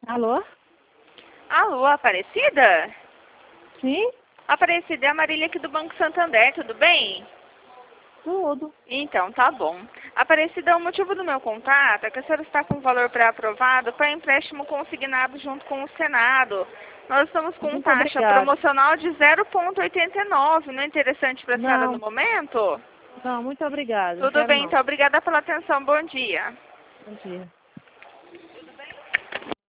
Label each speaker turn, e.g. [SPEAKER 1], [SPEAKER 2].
[SPEAKER 1] Alô?
[SPEAKER 2] Alô, Aparecida?
[SPEAKER 1] Sim?
[SPEAKER 2] Aparecida, é a Marília aqui do Banco Santander, tudo bem?
[SPEAKER 1] Tudo.
[SPEAKER 2] Então, tá bom. Aparecida, o motivo do meu contato é que a senhora está com valor pré-aprovado para empréstimo consignado junto com o Senado. Nós estamos com
[SPEAKER 1] Muito
[SPEAKER 2] taxa
[SPEAKER 1] obrigada.
[SPEAKER 2] promocional de 0,89. Não é interessante para a senhora no
[SPEAKER 1] Não,
[SPEAKER 2] momento?
[SPEAKER 1] não, muito obrigada. Não
[SPEAKER 2] Tudo
[SPEAKER 1] quero
[SPEAKER 2] bem,
[SPEAKER 1] não.
[SPEAKER 2] então. Obrigada pela atenção. Bom dia.
[SPEAKER 1] Bom dia.